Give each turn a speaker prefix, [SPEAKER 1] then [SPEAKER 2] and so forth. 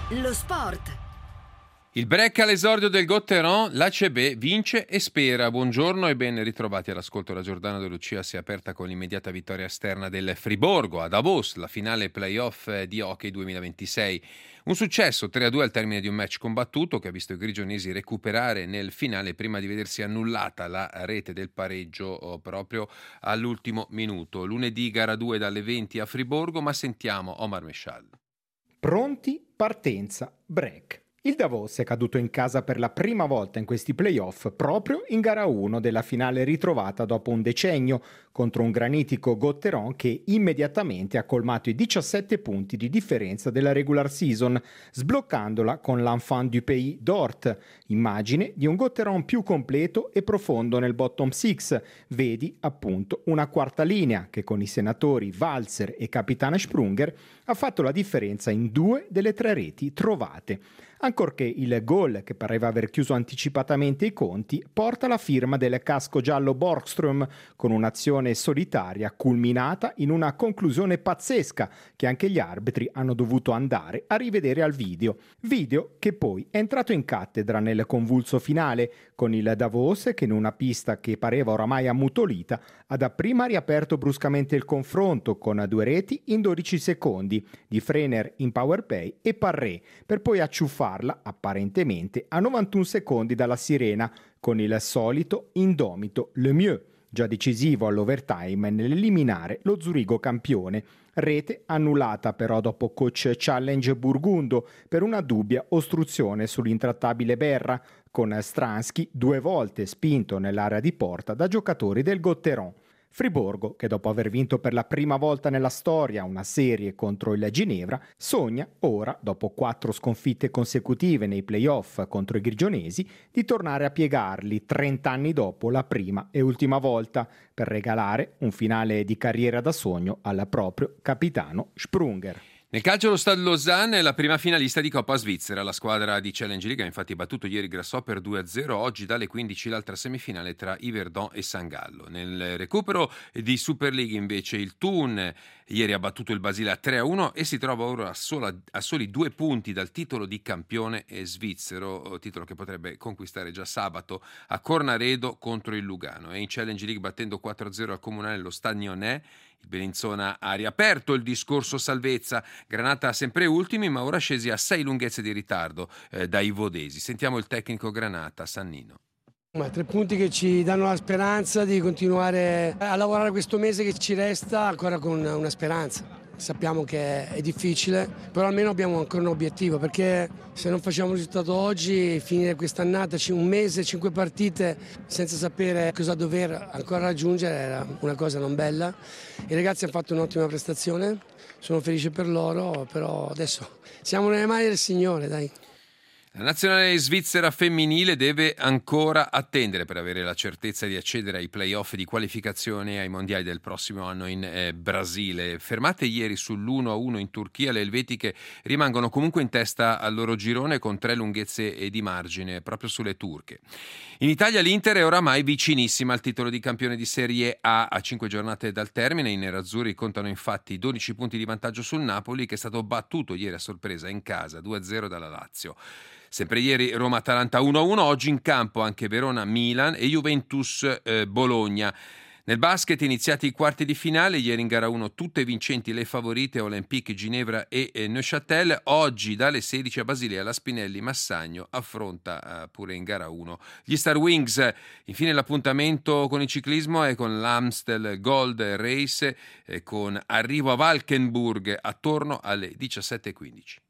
[SPEAKER 1] Lo sport.
[SPEAKER 2] Il break all'esordio del Gotteron, l'ACB vince e spera. Buongiorno e ben ritrovati all'ascolto. La Giordano de Lucia si è aperta con l'immediata vittoria esterna del Friburgo a Davos, la finale playoff di hockey 2026. Un successo 3-2 al termine di un match combattuto che ha visto i grigionesi recuperare nel finale prima di vedersi annullata la rete del pareggio proprio all'ultimo minuto. Lunedì gara 2 dalle 20 a Friburgo, ma sentiamo Omar Meshal.
[SPEAKER 3] Pronti, partenza, break. Il Davos è caduto in casa per la prima volta in questi playoff proprio in gara 1 della finale ritrovata dopo un decennio contro un granitico Gotteron che immediatamente ha colmato i 17 punti di differenza della regular season, sbloccandola con l'enfant du pays Dort, immagine di un Gotteron più completo e profondo nel bottom six. Vedi appunto una quarta linea che con i senatori Walzer e capitano Sprunger ha fatto la differenza in 2 delle 3 reti trovate. Ancorché il gol, che pareva aver chiuso anticipatamente i conti, porta la firma del casco giallo Borgström con un'azione solitaria culminata in una conclusione pazzesca che anche gli arbitri hanno dovuto andare a rivedere al video. Video che poi è entrato in cattedra nel convulso finale con il Davos che in una pista che pareva oramai ammutolita ha dapprima riaperto bruscamente il confronto con 2 reti in 12 secondi di Frener in power play e Parré per poi acciuffarla apparentemente a 91 secondi dalla sirena con il solito indomito Lemieux, già decisivo all'overtime nell'eliminare lo Zurigo campione. Rete annullata però dopo coach challenge burgundo per una dubbia ostruzione sull'intrattabile Berra, con Stransky 2 volte spinto nell'area di porta da giocatori del Gotteron. Friburgo, che dopo aver vinto per la prima volta nella storia una serie contro il Ginevra, sogna ora, dopo 4 sconfitte consecutive nei playoff contro i grigionesi, di tornare a piegarli 30 anni dopo la prima e ultima volta, per regalare un finale di carriera da sogno al proprio capitano Sprunger.
[SPEAKER 2] Nel calcio lo Stade Lausanne è la prima finalista di Coppa Svizzera. La squadra di Challenge League ha infatti battuto ieri Grasshopper 2-0. Oggi dalle 15 l'altra semifinale tra Yverdon e San Gallo. Nel recupero di Super League invece il Thun ieri ha battuto il Basilea 3-1 e si trova ora a soli 2 punti dal titolo di campione svizzero, titolo che potrebbe conquistare già sabato a Cornaredo contro il Lugano. E in Challenge League battendo 4-0 al Comunale lo Stade Nyonnais, il Bellinzona ha riaperto il discorso salvezza. Granata sempre ultimi, ma ora scesi a 6 lunghezze di ritardo dai vodesi. Sentiamo il tecnico Granata, Sannino.
[SPEAKER 4] 3 punti che ci danno la speranza di continuare a lavorare questo mese che ci resta ancora con una speranza. Sappiamo che è difficile, però almeno abbiamo ancora un obiettivo, perché se non facciamo il risultato oggi, finire quest'annata, un mese, 5 partite, senza sapere cosa dover ancora raggiungere, era una cosa non bella. I ragazzi hanno fatto un'ottima prestazione, sono felice per loro, però adesso siamo nelle mani del Signore, dai.
[SPEAKER 2] La nazionale svizzera femminile deve ancora attendere per avere la certezza di accedere ai playoff di qualificazione ai mondiali del prossimo anno in Brasile. Fermate ieri sull'1-1 in Turchia, le elvetiche rimangono comunque in testa al loro girone con 3 lunghezze di margine proprio sulle turche. In Italia l'Inter è oramai vicinissima al titolo di campione di Serie A 5 giornate dal termine. I nerazzurri contano infatti 12 punti di vantaggio sul Napoli, che è stato battuto ieri a sorpresa in casa 2-0 dalla Lazio. Sempre ieri Roma-Atalanta 1-1, oggi in campo anche Verona-Milan e Juventus-Bologna. Nel basket iniziati i quarti di finale, ieri in gara 1 tutte vincenti le favorite Olympique, Ginevra e Neuchâtel. Oggi dalle 16 a Basilea la Spinelli Massagno affronta pure in gara 1 gli Star Wings. Infine l'appuntamento con il ciclismo è con l'Amstel Gold Race con arrivo a Valkenburg attorno alle 17:15.